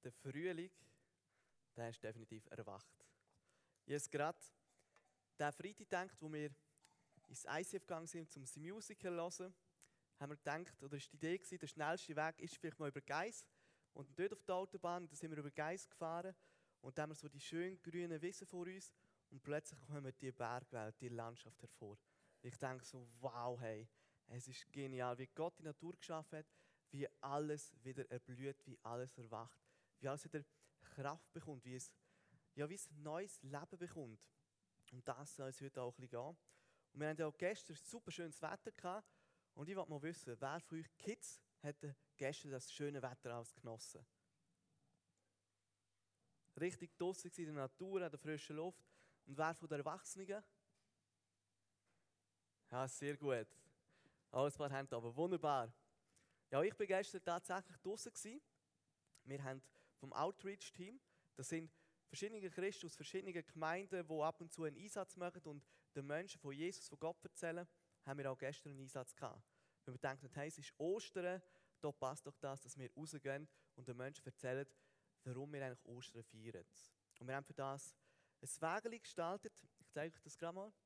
Der Frühling, der ist definitiv erwacht. Jetzt gerade der Freitag gedacht, wo wir ins ICF gegangen sind, um das Musical zu hören, haben wir gedacht, oder ist die Idee gewesen, der schnellste Weg ist vielleicht mal über Geis. Und dort auf der Autobahn, da sind wir über Geis gefahren und dann haben wir so die schönen grünen Wiesen vor uns und plötzlich kommen die Bergwelt, die Landschaft hervor. Ich denke so, wow, hey, es ist genial, wie Gott die Natur geschaffen hat, wie alles wieder erblüht, wie alles erwacht, wie alles wieder Kraft bekommt, wie es ein neues Leben bekommt. Und das soll es heute auch ein bisschen gehen. Und wir hatten ja auch gestern super schönes Wetter gehabt. Und ich wollte mal wissen, wer von euch Kids hat gestern das schöne Wetter genossen? Richtig draussen in der Natur, an der frischen Luft. Und wer von den Erwachsenen? Ja, sehr gut. Alles ein paar Hände aber wunderbar. Ja, ich war gestern tatsächlich draussen. Wir haben vom Outreach-Team, das sind verschiedene Christen aus verschiedenen Gemeinden, die ab und zu einen Einsatz machen und den Menschen von Jesus, von Gott erzählen, haben wir auch gestern einen Einsatz gehabt. Weil wir denken, hey, es ist Ostern, da passt doch das, dass wir rausgehen und den Menschen erzählen, warum wir eigentlich Ostern feiern. Und wir haben für das ein Wägeli gestaltet. Ich zeige euch das gerade mal.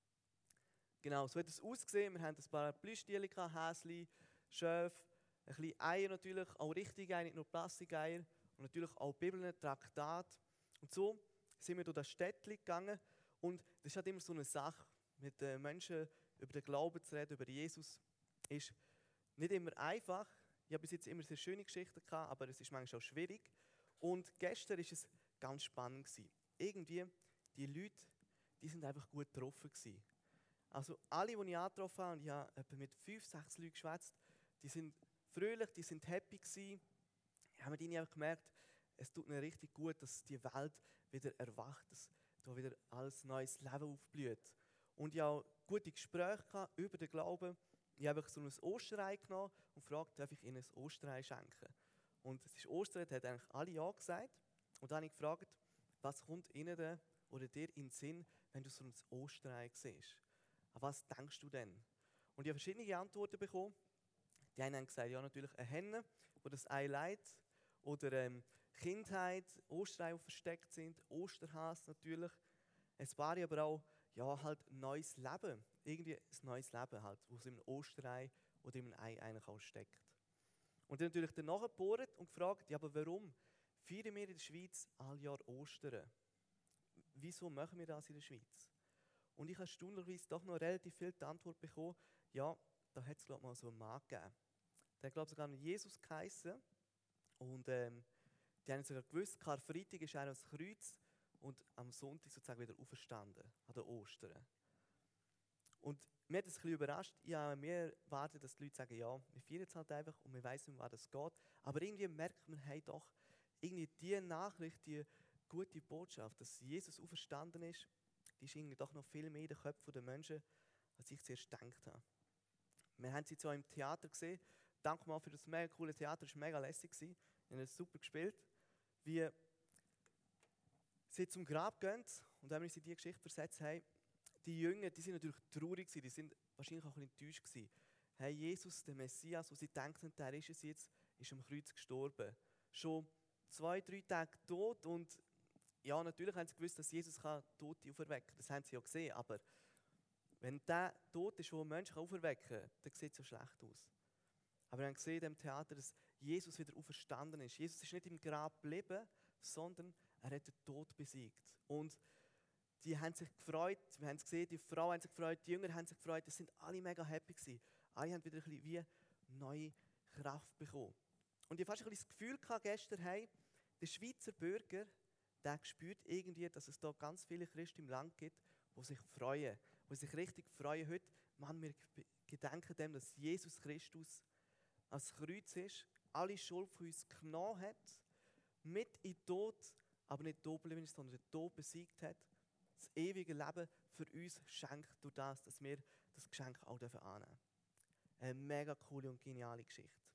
Genau, so hat es ausgesehen. Wir haben ein paar Plüschtiere, Häschen, Schöfe, ein bisschen Eier natürlich, auch richtige Eier, nicht nur Plastikeier. Und natürlich auch Bibeln, Traktate. Und so sind wir durch das Städtchen gegangen. Und das ist halt immer so eine Sache, mit den Menschen über den Glauben zu reden, über Jesus, ist nicht immer einfach. Ich habe bis jetzt immer sehr schöne Geschichten gehabt, aber es ist manchmal auch schwierig. Und gestern war es ganz spannend. Irgendwie, die Leute, die sind einfach gut getroffen gewesen. Also alle, die ich angetroffen habe, und ich habe etwa mit 5, 6 Leuten geschwätzt, die sind fröhlich, die sind happy gewesen. Ich habe einfach gemerkt, es tut mir richtig gut, dass die Welt wieder erwacht, dass da wieder alles neues Leben aufblüht. Und ich habe gute Gespräche über den Glauben. Ich habe so ein Osterei genommen und gefragt, darf ich Ihnen ein Osterei schenken? Und es ist Ostern, da haben eigentlich alle Ja gesagt. Und dann habe ich gefragt, was kommt Ihnen denn oder dir in den Sinn, wenn du so ein Osterei siehst? An was denkst du denn? Und ich habe verschiedene Antworten bekommen. Die einen haben gesagt, ja natürlich eine Henne, die das Ei legt. Oder Kindheit, Ostereier, die versteckt sind, Osterhase natürlich. Ein paar aber auch, ja, halt ein neues Leben. Irgendwie ein neues Leben halt, wo es im Osterei oder im Ei eigentlich auch steckt. Und dann natürlich danach gebohrt und gefragt, ja, aber warum feiern wir in der Schweiz all Jahr Ostern? Wieso machen wir das in der Schweiz? Und ich habe erstaunlicherweise doch noch relativ viel die Antwort bekommen, ja, da hat es glaube ich mal so einen Mann gegeben. Der hat glaube ich sogar noch Jesus geheissen. Und die haben sogar gewusst, Karfreitag ist er ans Kreuz und am Sonntag sozusagen wieder auferstanden, an der Ostern. Und mich hat das ein bisschen überrascht. Ich habe mir erwartet, dass die Leute sagen, ja, wir feiern es halt einfach und wir wissen, um was es geht. Aber irgendwie merkt man, hey doch, irgendwie die Nachricht, die gute Botschaft, dass Jesus auferstanden ist, die ist irgendwie doch noch viel mehr in den Köpfen der Menschen, als ich zuerst gedacht habe. Wir haben sie zwar im Theater gesehen. Danke mal für das mega coole Theater, es war mega lässig. Wir haben es super gespielt. Wie sie zum Grab gehen und wenn wir uns in diese Geschichte versetzt haben, die Jünger, die sind natürlich traurig gewesen, die sind wahrscheinlich auch ein bisschen enttäuscht gewesen. Hey, Jesus, der Messias, wo sie denken, der ist es jetzt, ist am Kreuz gestorben. Schon 2, 3 Tage tot und ja, natürlich haben sie gewusst, dass Jesus Tote auferwecken kann. Das haben sie ja gesehen, aber wenn der tot ist, der einen Menschen auferwecken kann, dann sieht es so schlecht aus. Aber wir haben gesehen in diesem Theater, dass Jesus wieder auferstanden ist. Jesus ist nicht im Grab geblieben, sondern er hat den Tod besiegt. Und die haben sich gefreut, wir haben es gesehen, die Frauen haben sich gefreut, die Jünger haben sich gefreut, das sind alle mega happy gewesen. Alle haben wieder ein bisschen wie neue Kraft bekommen. Und ich hatte fast ein bisschen das Gefühl gehabt, gestern, hey, der Schweizer Bürger, der spürt irgendwie, dass es da ganz viele Christen im Land gibt, die sich freuen, die sich richtig freuen heute. Mann, wir gedenken dem, dass Jesus Christus als Kreuz ist, alle Schuld von uns genommen hat, mit in den Tod, aber nicht tot geblieben ist, sondern den Tod besiegt hat, das ewige Leben für uns schenkt durch das, dass wir das Geschenk auch annehmen dürfen. Eine mega coole und geniale Geschichte.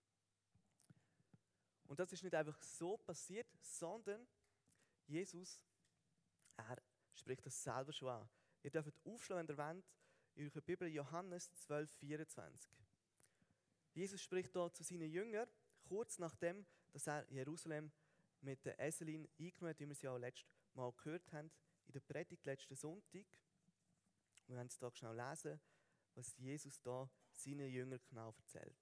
Und das ist nicht einfach so passiert, sondern Jesus, er spricht das selber schon an. Ihr dürft aufschlagen, wenn ihr wollt, in eurer Bibel Johannes 12, 24. Jesus spricht dort zu seinen Jüngern, kurz nachdem, dass er Jerusalem mit der Eselin eingenommen hat, wie wir sie auch letztes Mal gehört haben, in der Predigt letzten Sonntag. Wir werden es hier schnell lesen, was Jesus da seinen Jüngern genau erzählt.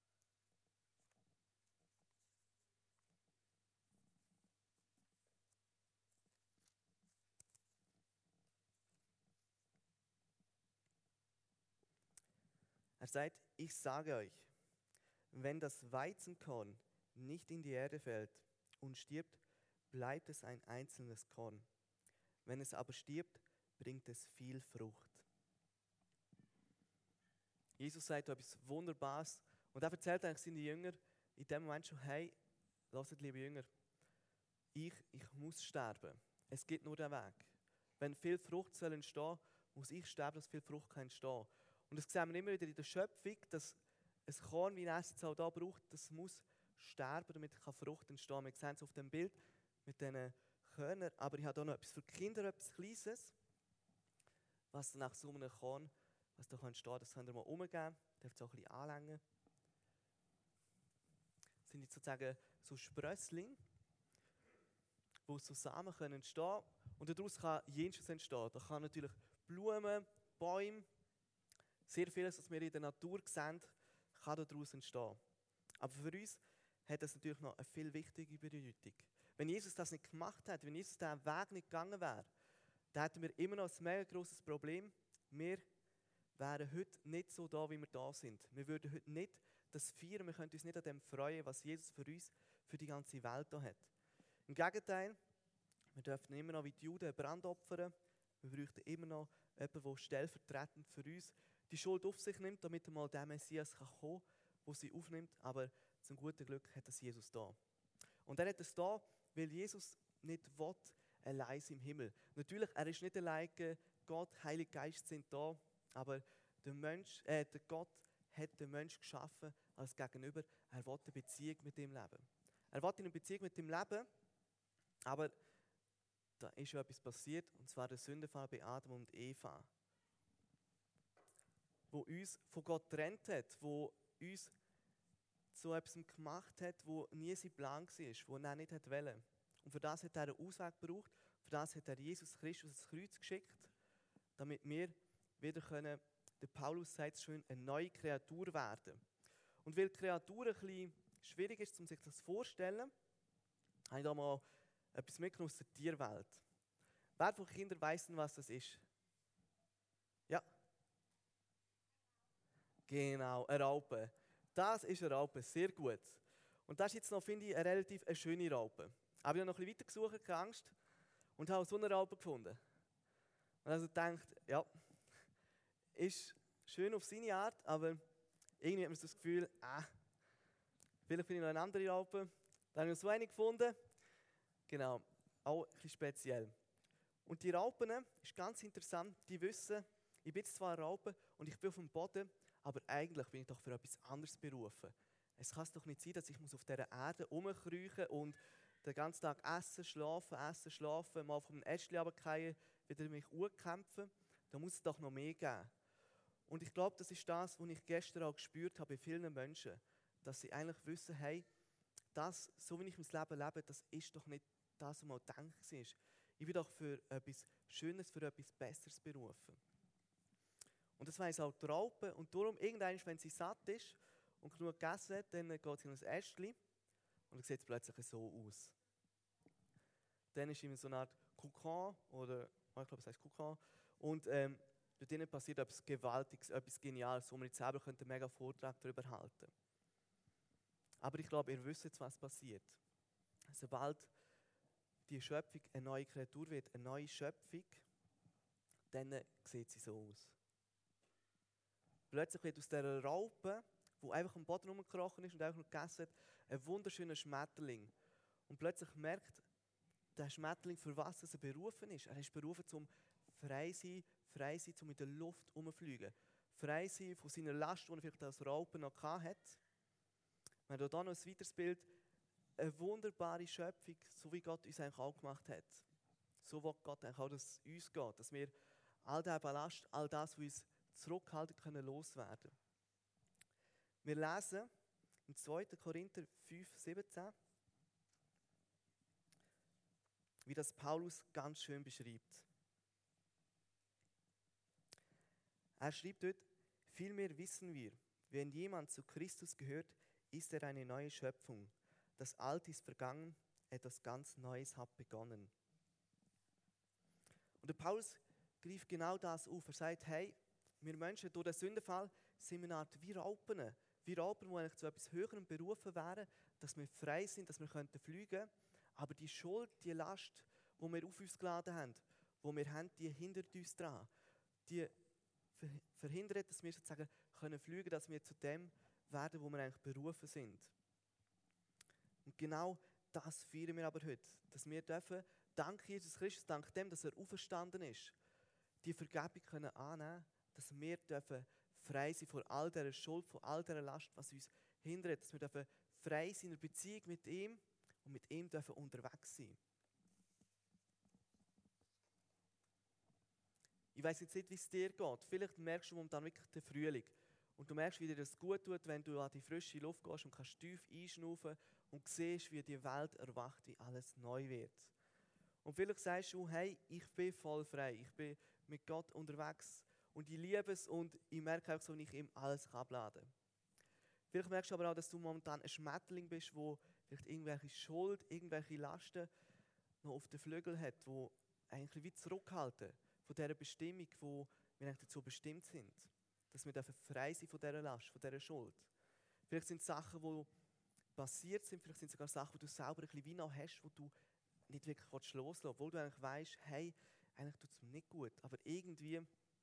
Er sagt, ich sage euch, wenn das Weizenkorn nicht in die Erde fällt und stirbt, bleibt es ein einzelnes Korn. Wenn es aber stirbt, bringt es viel Frucht. Jesus sagt etwas Wunderbares und er erzählt eigentlich seinen Jüngern in dem Moment schon, hey, hört, liebe Jünger, ich muss sterben. Es gibt nur den Weg. Wenn viel Frucht soll entstehen, muss ich sterben, dass viel Frucht kann entstehen. Und das sehen wir immer wieder in der Schöpfung, dass ein Korn, wie er es jetzt auch da braucht, das muss sterben, damit Frucht entstehen kann. Wir sehen es auf dem Bild mit diesen Körnern, aber ich habe hier noch etwas für die Kinder, etwas Kleines, was nach so einem Korn, was da entstehen kann, das könnt ihr mal umgeben, dürft ihr auch ein bisschen anlängen. Das sind jetzt sozusagen so Sprösslinge, wo so Samen können entstehen und daraus kann jenes entstehen. Da kann natürlich Blumen, Bäume, sehr vieles, was wir in der Natur sehen, kann daraus entstehen. Aber für uns hat das natürlich noch eine viel wichtige Bedeutung. Wenn Jesus das nicht gemacht hätte, wenn Jesus diesen Weg nicht gegangen wäre, dann hätten wir immer noch ein mega grosses Problem. Wir wären heute nicht so da, wie wir da sind. Wir würden heute nicht das feiern, wir könnten uns nicht an dem freuen, was Jesus für uns, für die ganze Welt da hat. Im Gegenteil, wir dürfen immer noch wie die Juden Brand opfern. Wir bräuchten immer noch jemanden, der stellvertretend für uns die Schuld auf sich nimmt, damit einmal der Messias kommen kann, der sie aufnimmt. Aber zum guten Glück hat das Jesus da. Und er hat es da, weil Jesus nicht will, allein im Himmel. Natürlich, er ist nicht alleine, Gott, Heiliger Geist sind da, aber der Gott hat den Menschen geschaffen als Gegenüber. Er will eine Beziehung mit ihm leben. Er will eine Beziehung mit ihm leben, aber da ist schon etwas passiert, und zwar der Sündenfall bei Adam und Eva, wo uns von Gott getrennt hat, wo uns zu etwas gemacht hat, wo nie sein Plan war, wo er nicht wollte. Und für das hat er einen Ausweg gebraucht, für das hat er Jesus Christus ins Kreuz geschickt, damit wir wieder können, der Paulus sagt es schön, eine neue Kreatur werden. Und weil Kreatur ein bisschen schwierig ist, um sich das vorzustellen, habe ich da mal etwas mitgenommen aus der Tierwelt. Wer von Kindern weiss denn, was das ist? Ja? Genau, eine Raupe. Das ist eine Raupe, sehr gut. Und das ist jetzt noch, finde ich, eine relativ schöne Raupe. Aber ich habe noch ein bisschen weiter gesucht, keine Angst, und habe so eine Raupe gefunden. Und also gedacht, ja, ist schön auf seine Art, aber irgendwie hat man so das Gefühl, vielleicht finde ich noch eine andere Raupe. Dann habe ich noch so eine gefunden. Genau, auch ein bisschen speziell. Und die Raupen, ist ganz interessant, die wissen, ich bin zwar eine Raupe und ich bin auf dem Boden, aber eigentlich bin ich doch für etwas anderes berufen. Es kann doch nicht sein, dass ich auf dieser Erde rumkriechen und den ganzen Tag essen, schlafen, mal vom Ästchen runterfallen, wieder mich kämpfen. Da muss es doch noch mehr geben. Und ich glaube, das ist das, was ich gestern auch gespürt habe bei vielen Menschen, dass sie eigentlich wissen, hey, das, so wie ich mein Leben lebe, das ist doch nicht das, was mal gedacht war. Ich bin doch für etwas Schönes, für etwas Besseres berufen. Und das weiss auch die Raupe. Und darum, irgendwann, wenn sie satt ist und genug gegessen hat, dann geht sie in ein Ästchen und dann sieht es plötzlich so aus. Dann ist immer so eine Art Kokon, oder ich glaube, es heißt Kokon. Und dort drinnen passiert etwas Gewaltiges, etwas Geniales, wo wir jetzt selber einen mega Vortrag darüber halten. Aber ich glaube, ihr wisst jetzt, was passiert. Sobald die Schöpfung eine neue Kreatur wird, eine neue Schöpfung, dann sieht sie so aus. Plötzlich wird aus dieser Raupe, die einfach am Boden rumgekrochen ist und einfach noch gegessen hat, ein wunderschöner Schmetterling. Und plötzlich merkt der Schmetterling, für was er berufen ist. Er ist berufen, zum frei sein, zum in der Luft herumfliegen. Frei sein von seiner Last, die er vielleicht als Raupe noch hatte. Wir haben hier noch ein weiteres Bild. Eine wunderbare Schöpfung, so wie Gott uns eigentlich auch gemacht hat. So will Gott eigentlich auch, dass es uns geht, dass wir all diesen Ballast, all das, was uns zurückhalten können, loswerden. Wir lesen im 2. Korinther 5,17. wie das Paulus ganz schön beschreibt. Er schreibt dort, vielmehr wissen wir, wenn jemand zu Christus gehört, ist er eine neue Schöpfung. Das Alte ist vergangen, etwas ganz Neues hat begonnen. Und der Paulus greift genau das auf. Er sagt, hey, wir Menschen durch den Sündenfall sind eine Art wie Raupen. Wie Raupen, die eigentlich zu etwas Höherem berufen wären, dass wir frei sind, dass wir fliegen können. Aber die Schuld, die Last, die wir auf uns geladen haben, die wir haben, die hindert uns daran. Die verhindert, dass wir sozusagen können fliegen, dass wir zu dem werden, wo wir eigentlich berufen sind. Und genau das feiern wir aber heute. Dass wir dürfen, dank Jesus Christus, dank dem, dass er auferstanden ist, die Vergebung können annehmen, dass wir dürfen frei sein von all dieser Schuld, von all dieser Last, was uns hindert. Dass wir dürfen frei sein in der Beziehung mit ihm und mit ihm dürfen unterwegs sein. Ich weiss jetzt nicht, wie es dir geht. Vielleicht merkst du momentan wirklich den Frühling. Und du merkst, wie dir das gut tut, wenn du an die frische Luft gehst und kannst tief einschnaufen und siehst, wie die Welt erwacht, wie alles neu wird. Und vielleicht sagst du, hey, ich bin voll frei. Ich bin mit Gott unterwegs und ich liebe es und ich merke auch so, wie ich ihm alles abladen kann. Vielleicht merkst du aber auch, dass du momentan ein Schmetterling bist, wo vielleicht irgendwelche Schuld, irgendwelche Lasten noch auf den Flügeln hat, die eigentlich wie zurückhalten von dieser Bestimmung, wo wir eigentlich dazu bestimmt sind. Dass wir frei sein von dieser Last, von dieser Schuld. Vielleicht sind es Sachen, die passiert sind, vielleicht sind es sogar Sachen, die du selber ein bisschen wie noch hast, die du nicht wirklich loslassen willst, obwohl du eigentlich weißt, hey, eigentlich tut es mir nicht gut, aber irgendwie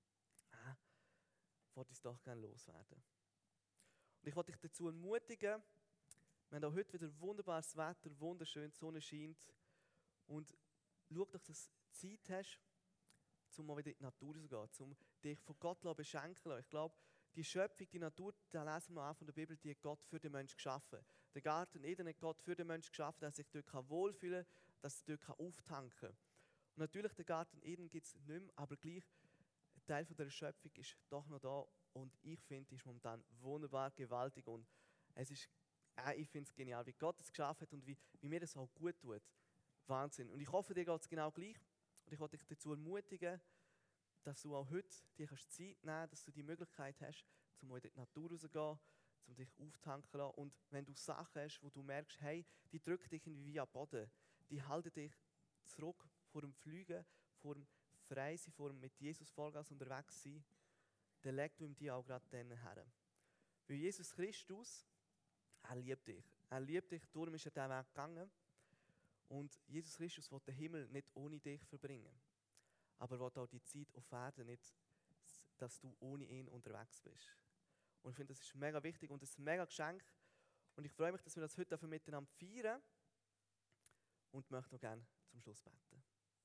wollte ich es doch gerne loswerden. Und ich wollte dich dazu ermutigen, wir haben auch heute wieder wunderbares Wetter, wunderschön, die Sonne scheint und schau doch, dass du Zeit hast, um mal wieder in die Natur zu gehen, um dich von Gott zu beschenken. Ich glaube, die Schöpfung, die Natur, da lesen wir an von der Bibel, die hat Gott für den Menschen geschaffen. Der Garten Eden hat Gott für den Menschen geschaffen, dass er sich dort wohlfühlen kann, dass er dort auftanken kann. Und natürlich, der Garten Eden gibt es nicht mehr, aber gleich ein Teil von der Schöpfung ist doch noch da. Und ich finde, es ist momentan wunderbar, gewaltig. Und es ist, ich finde es genial, wie Gott es geschaffen hat und wie mir das auch gut tut. Wahnsinn. Und ich hoffe, dir geht es genau gleich. Und ich wollte dich dazu ermutigen, dass du auch heute dir Zeit nehmen kannst, dass du die Möglichkeit hast, um in die Natur rauszugehen, um dich auftanken zu lassen. Und wenn du Sachen hast, wo du merkst, hey, die drücken dich irgendwie wie am Boden, die halten dich zurück vor dem Fliegen, vor dem Freisein, vor dem mit Jesus Vollgas unterwegs sein, dann leg du ihm die auch gerade dann her. Weil Jesus Christus, er liebt dich. Er liebt dich, darum ist er diesen Weg gegangen. Und Jesus Christus will den Himmel nicht ohne dich verbringen. Aber will auch die Zeit auf Erden nicht, dass du ohne ihn unterwegs bist. Und ich finde, das ist mega wichtig und ein mega Geschenk. Und ich freue mich, dass wir das heute miteinander feiern. Und möchte noch gerne zum Schluss beten.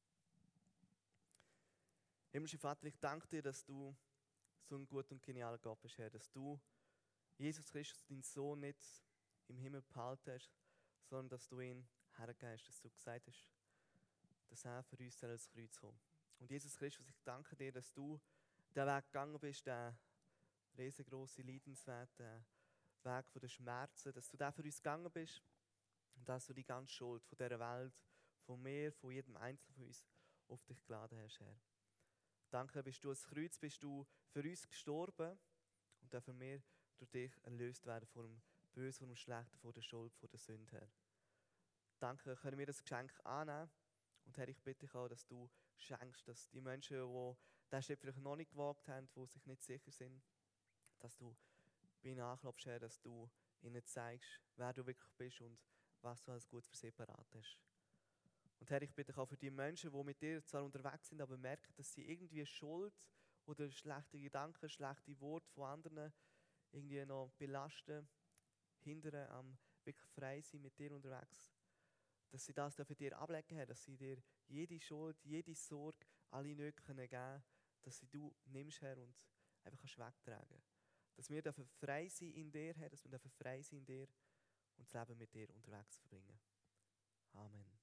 Himmlischer Vater, ich danke dir, dass du so ein guter und genialer Gott bist, Herr. Dass du Jesus Christus, deinen Sohn, nicht im Himmel behalten hast, sondern dass du ihn hergegeben hast, dass du gesagt hast, dass er für uns ans Kreuz kommt. Und Jesus Christus, ich danke dir, dass du den Weg gegangen bist, den riesengroßen Leidensweg, den Weg der Schmerzen, dass du den für uns gegangen bist und dass du die ganze Schuld von dieser Welt, von mir, von jedem Einzelnen von uns auf dich geladen hast, Herr. Danke, bist du ans Kreuz, bist du für uns gestorben und dürfen wir durch dich erlöst werden von dem Bösen, von dem Schlechten, von der Schuld, von der Sünde, Herr. Danke, können wir das Geschenk annehmen. Und Herr, ich bitte dich auch, dass du schenkst, dass die Menschen, die diesen Schritt vielleicht noch nicht gewagt haben, die sich nicht sicher sind, dass du bei ihnen anklopfst, Herr, dass du ihnen zeigst, wer du wirklich bist und was du alles gut für sie parat hast. Und Herr, ich bitte dich auch für die Menschen, die mit dir zwar unterwegs sind, aber merken, dass sie irgendwie Schuld oder schlechte Gedanken, schlechte Worte von anderen irgendwie noch belasten, hindern am wirklich frei sein mit dir unterwegs. Dass sie das für dir ablegen haben, dass sie dir jede Schuld, jede Sorge, alle Nöte geben können, dass sie du nimmst, Herr, und einfach wegtragen kannst. Dass wir frei sein in dir, Herr, dass wir frei sein in dir und das Leben mit dir unterwegs verbringen. Amen.